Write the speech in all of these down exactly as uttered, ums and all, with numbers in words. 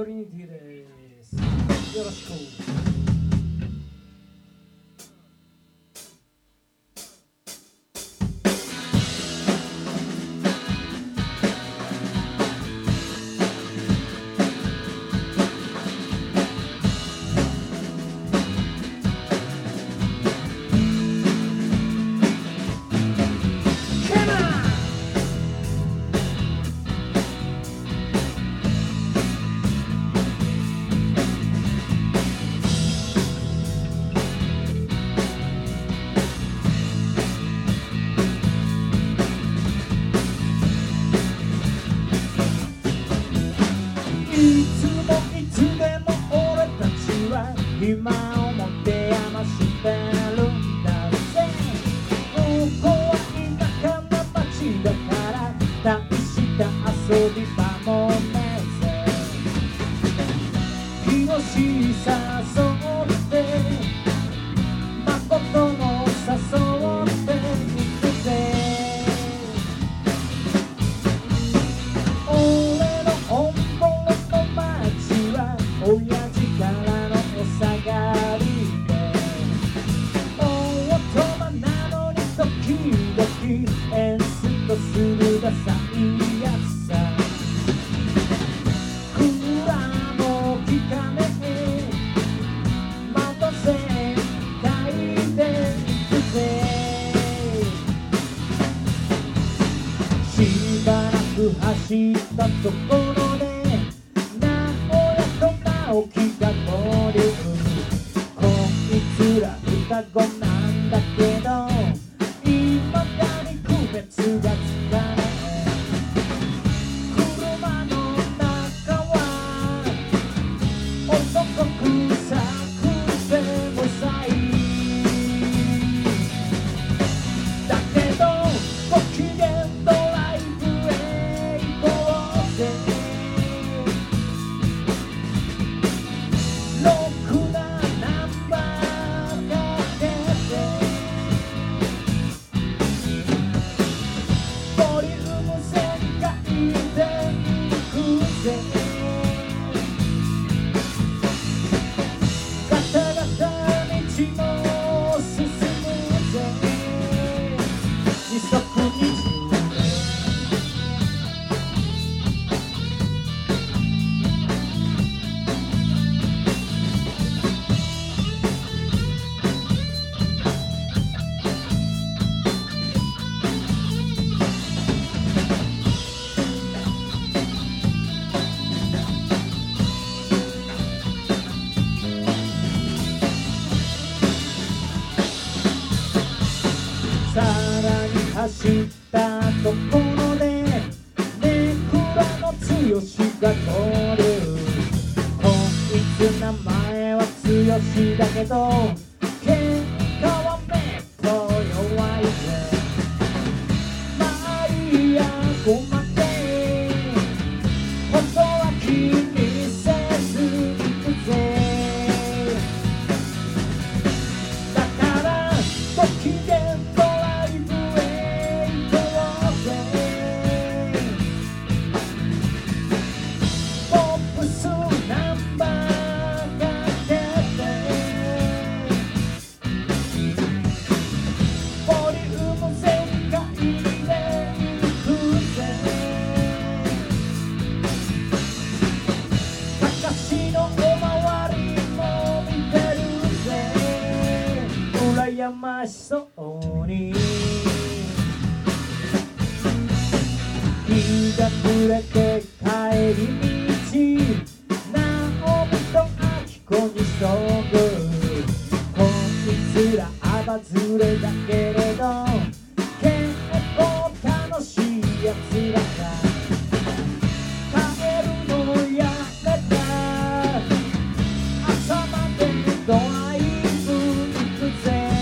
トリニティです。よろしく。いつもいつでも俺たちは暇を持て余してるんだぜ。ここは田舎の街だから大した遊び場もねえぜ。日のし誘って誠も誘っていくぜ。親父からのお下がりで大人なのに時々エンスとするダサいやつさ。クーラーも効かねえ窓全体で行くぜ。しばらく走ったところで大きな交流、こいつら双子なんだけどいまだに区別がつかない。車の中は男臭くてもさいだけどご機嫌ドライブへ行こうぜ。ろくなナンバーかけてボリューム全開で行くぜ。ガタガタ道も進むぜ。時速にじゅうさらに走ったところでネクラの剛が合流。こいつ名前は剛だけど喧嘩はめっぽ弱いぜ。まあいいやごまけことは気にせず行くぜ。だからご機嫌ドライブへ行こうぜ。ポップスナンバーかけてボリューム全開で行くぜ。かかしのおまわりも見てるぜ。羨ましそうに日が暮れて帰り道直美と明子に遭遇。こいつらアバズレだけれど結構楽しいやつらが帰るのやめた。朝までドライブ行くぜ。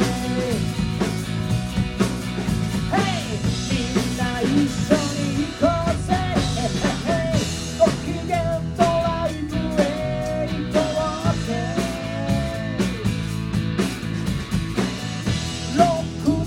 みんな一緒に行こうぜ。ご機嫌ドライブへ行こうぜ。ろく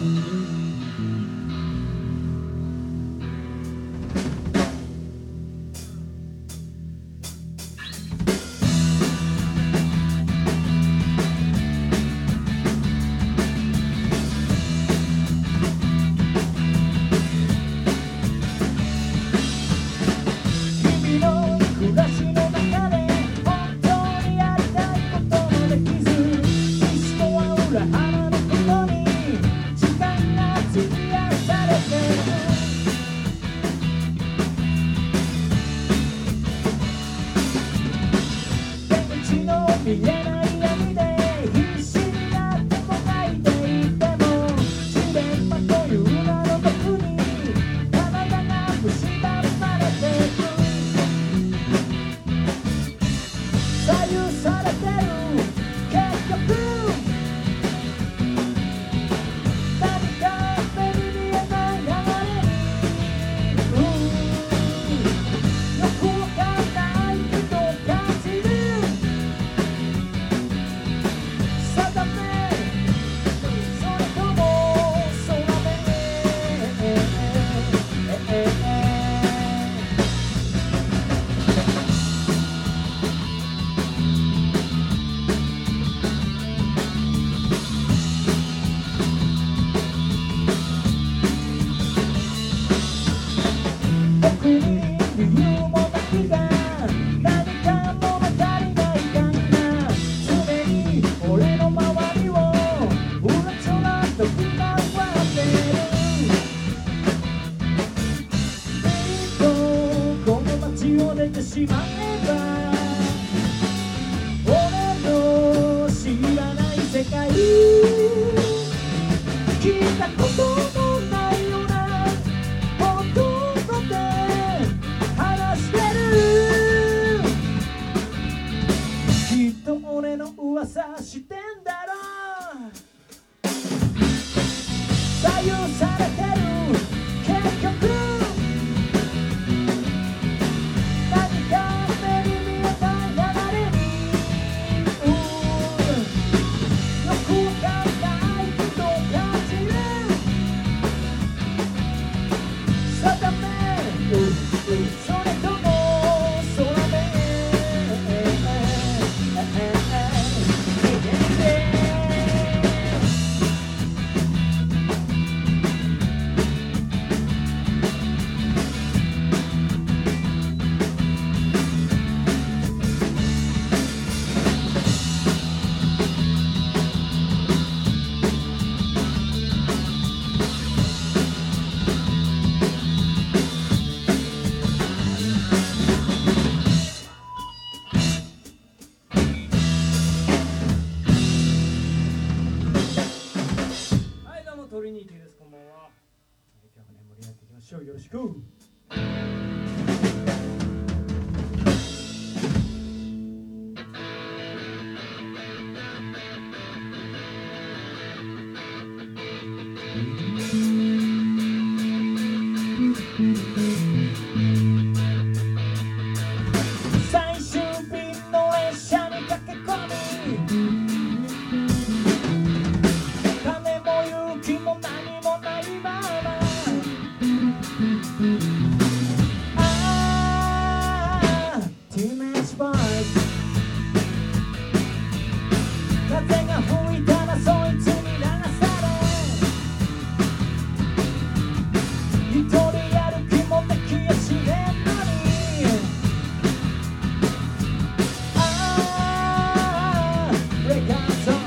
よろしく。最終便の列車に駆け込み、金も勇気も何もないまま、ああ、ティーメージボーイズ。風が吹いたらそいつに流され、一人歩きもできやしねえのに、ああ、レカード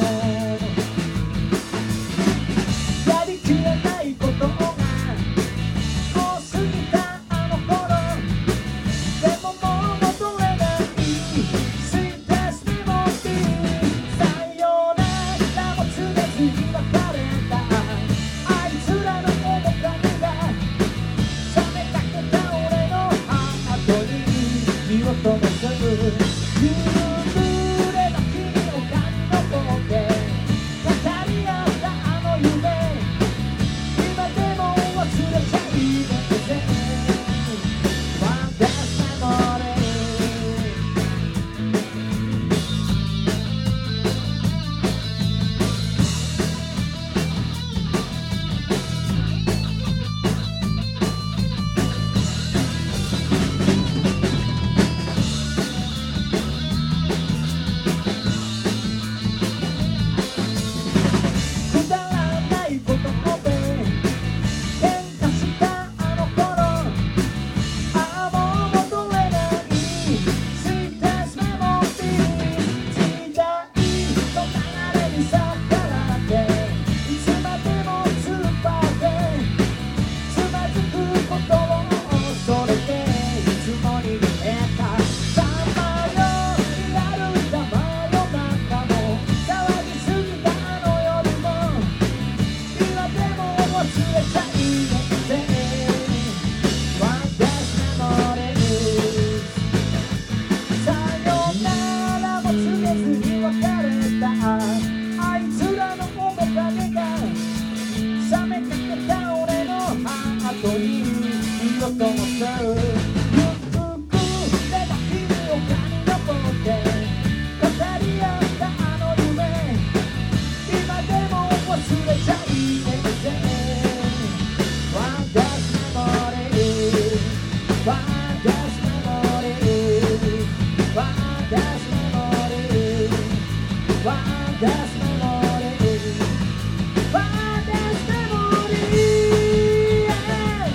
やりきれないことが多すぎたあの頃、でももう戻れない、スイートスメモリー、さよならも告げずに別れたあいつらの面影が冷めかけた俺のハートに身を留めず、夕暮れの君を髪の毛で語り合ったあの夢、今でも忘れちゃいなくて、ワンダースメモリー。 こともするゆっくりでも君をかに登って語り合ったあの夢今でも忘れちゃいけません Wonders memory Wonders memory Wonders memory Wonders memory Wonders memory yeah.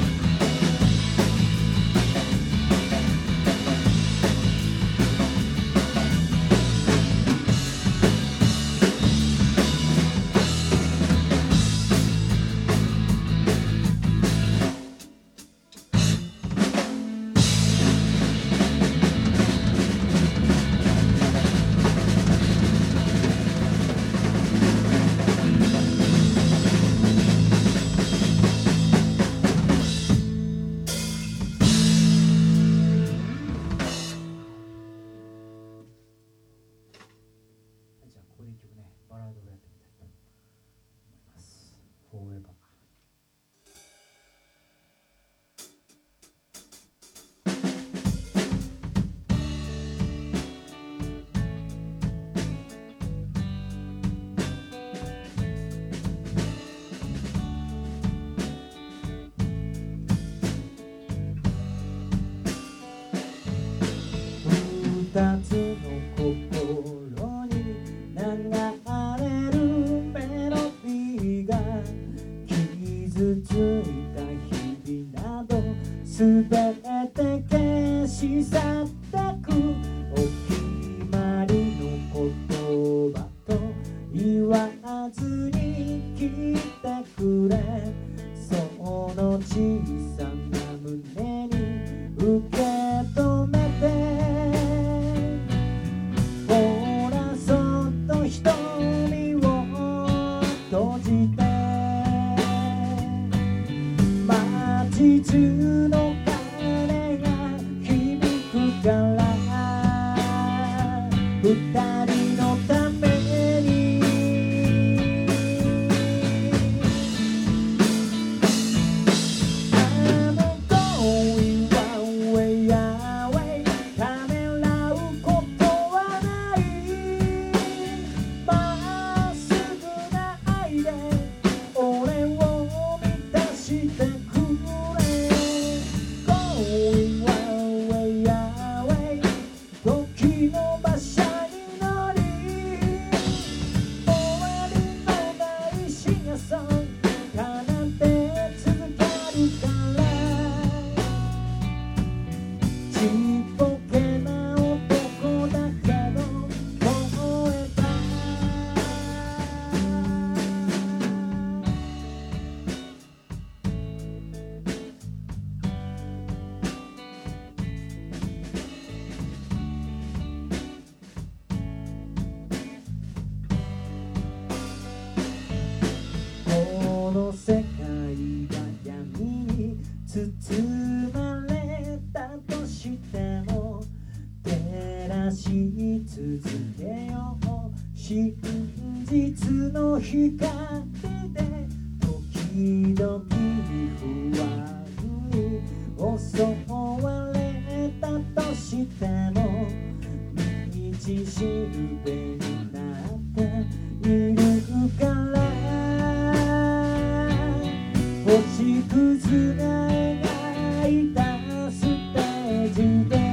じゃあここで一曲ねバラードをやってみたいと思います。Forever二つの心に流れるメロディーが傷ついた日々などすべて消し去ってくお決まりの言葉と言わずに聞いてくれその小さな胸に受け止めてほらそっと瞳を閉じて街中の鐘が響くから二人のためにI'm going one way away ためらうことはないまっすぐな愛で俺を満たしてくれ Going one way away 時の馬車に乗り終わりのない深夜ソング奏で続けるからちっぽけな男だけど思えたこの世界が闇に包まれたとしても照らし続けよう真実の光で時々不安に襲われたとしても道しるべになっているから星屑が描いたステージで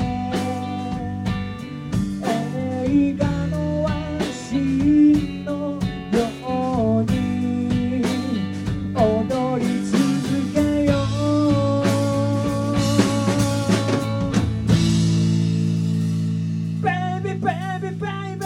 映画のワンシーンのように踊り続けよう Baby, baby, baby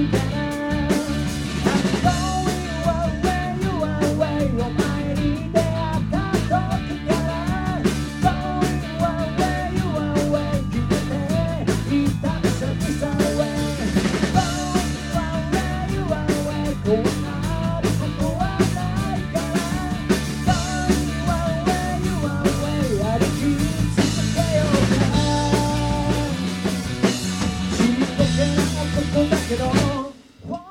から I'm going away, you away お前に出会った時から Going away, you away 決めていたでしょキサウェイ Going away, you away こんなことはないから Going away, you away 歩き続けようかちっぽけな男だけど Forever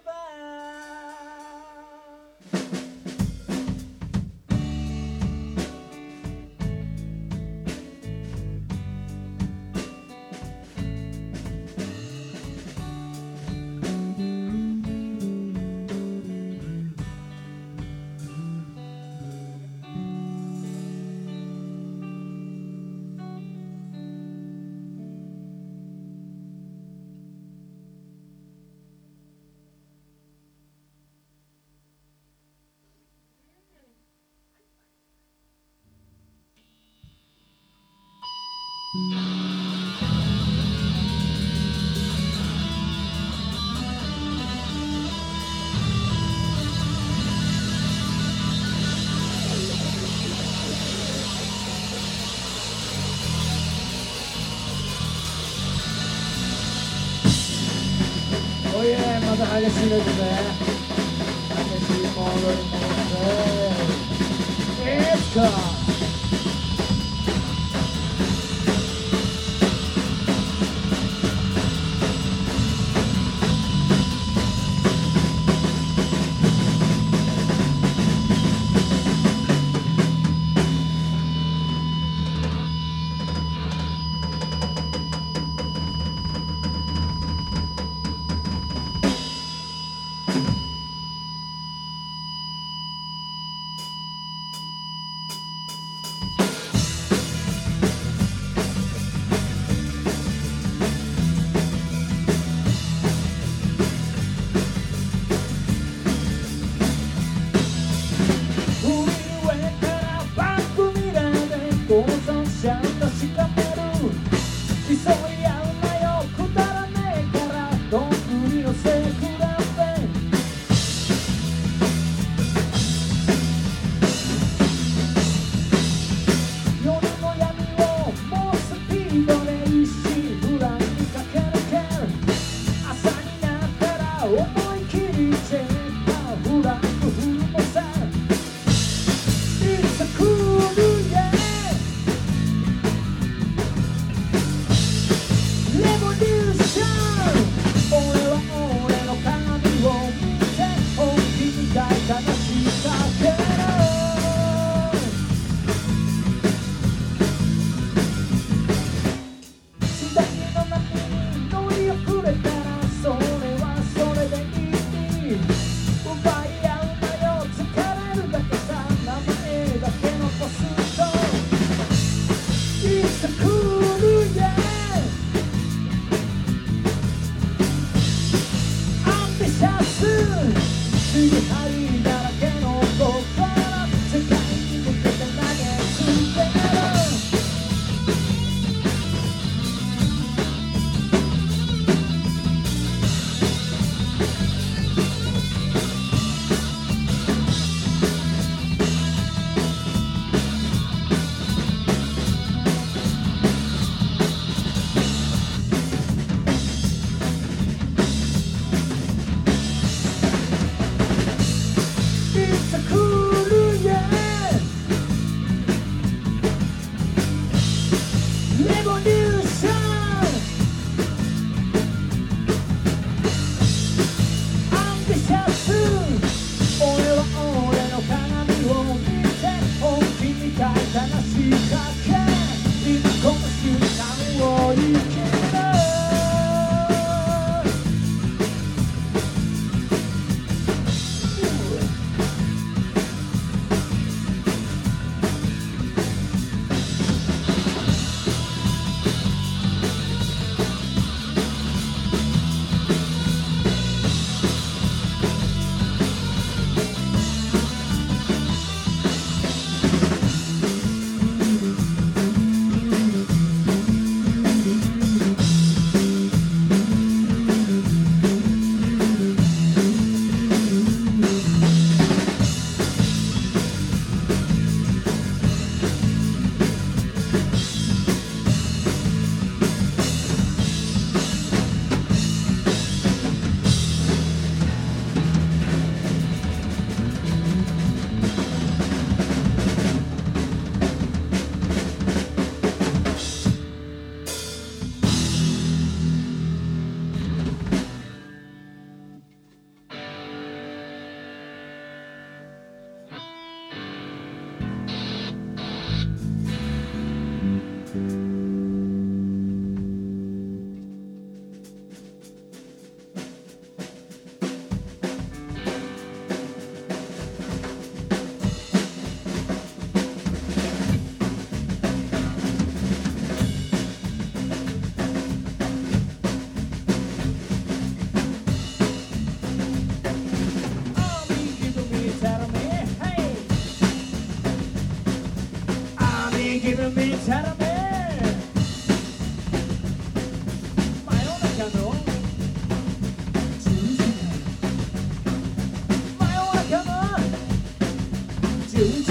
おいえまた激しいですね激しいモードに戻っていつかチャラメ真夜中のじゅうじ真夜中のじゅうじ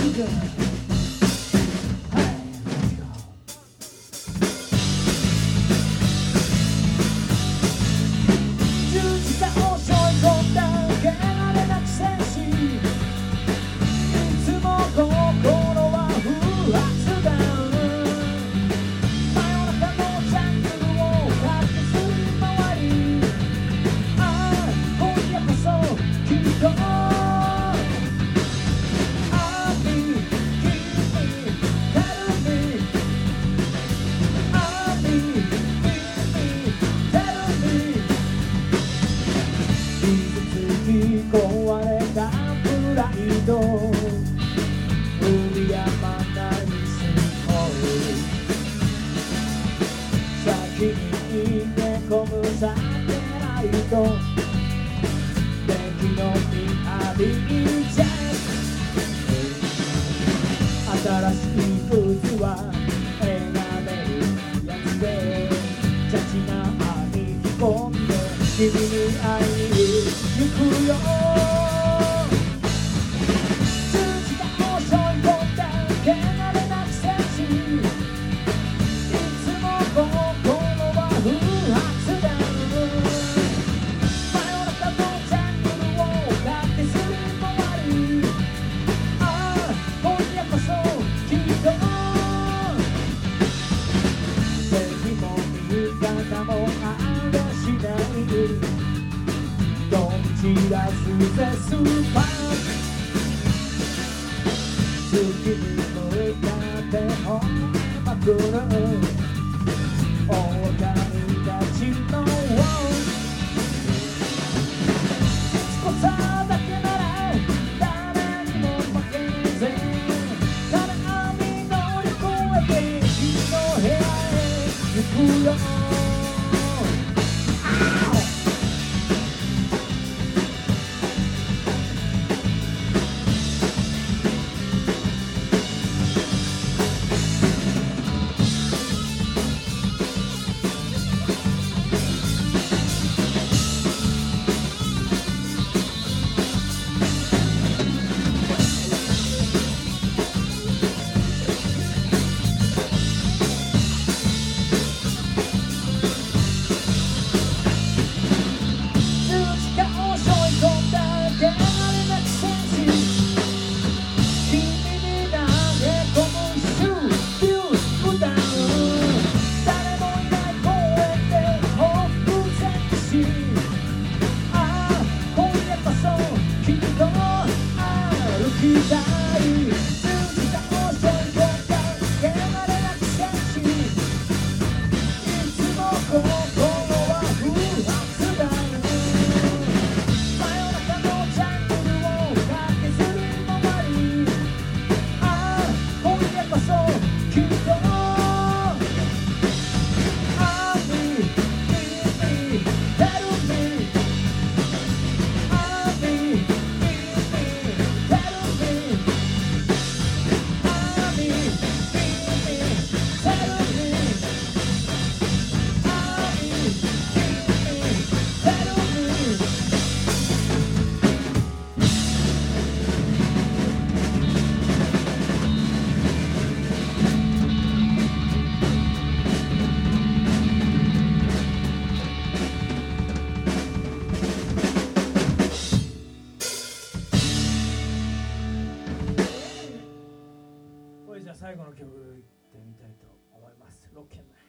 最後の曲いってみたいと思います。ロッケンナイ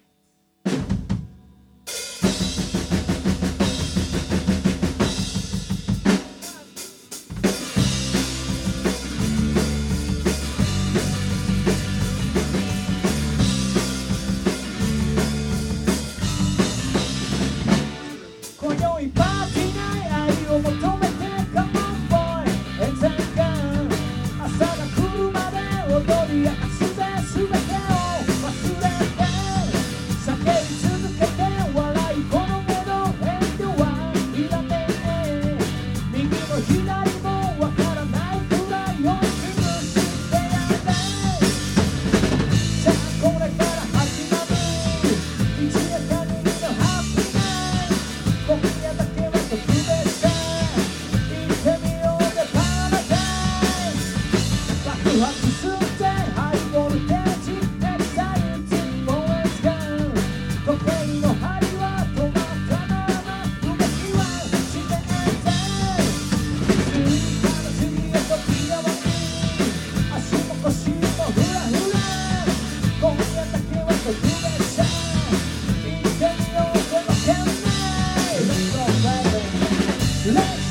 今宵パーティーない愛を求めてカモンボーイ炎天下朝が来るまで踊り明かす全てを忘れて Let's